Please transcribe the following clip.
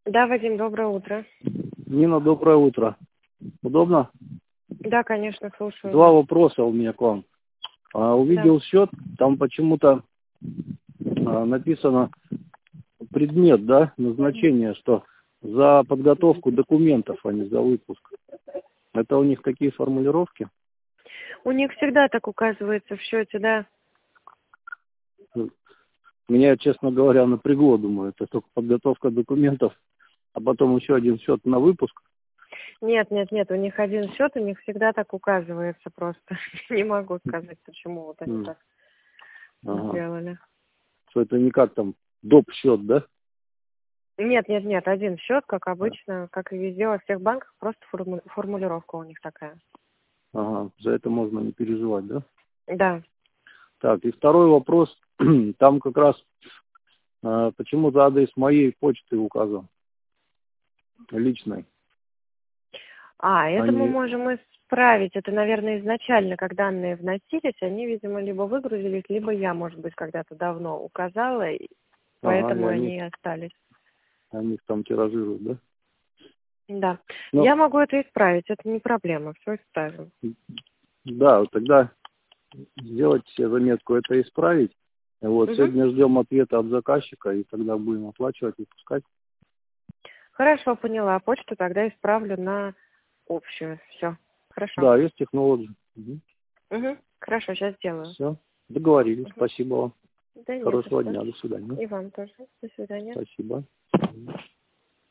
Да, Вадим, доброе утро. Нина, доброе утро. Удобно? Да, конечно, слушаю Два вас. вопроса у меня к вам. Да. Увидел счет, там почему-то написано предмет, да, назначение, что за подготовку документов, а не за выпуск. Это у них такие формулировки? У них всегда так указывается в счете, да. Меня, честно говоря, напрягло, думаю, это только подготовка документов, а потом еще один счет на выпуск. Нет, нет, нет, у них один счет, у них всегда так указывается просто. Не могу сказать, почему вот они так Ага. сделали. Что это не как там доп. Счет, да? Нет, нет, нет, один счет, как обычно, как и везде во всех банках, просто формулировка у них такая. Ага, за это можно не переживать, да? Да. Так, и второй вопрос. Там как раз почему-то адрес моей почты указан, личной. Это мы Они, можем исправить. Это, наверное, изначально, как данные вносились, они, видимо, либо выгрузились, либо я, может быть, когда-то давно указала, и ага, и поэтому они и остались. они их там тиражируют, да? Да. Ну, Я могу это исправить, это не проблема, все исправим. да, вот тогда сделать себе заметку, это исправить. Вот, Угу. сегодня ждем ответа от заказчика, и тогда будем оплачивать и пускать. Хорошо, поняла. Почту тогда исправлю на общую. Все. Хорошо. Да, есть технологии. Угу. Угу. Хорошо, сейчас сделаю. Все, договорились. Угу. Спасибо вам. Да не за Хорошего что. дня, до свидания. И вам тоже. До свидания. Спасибо.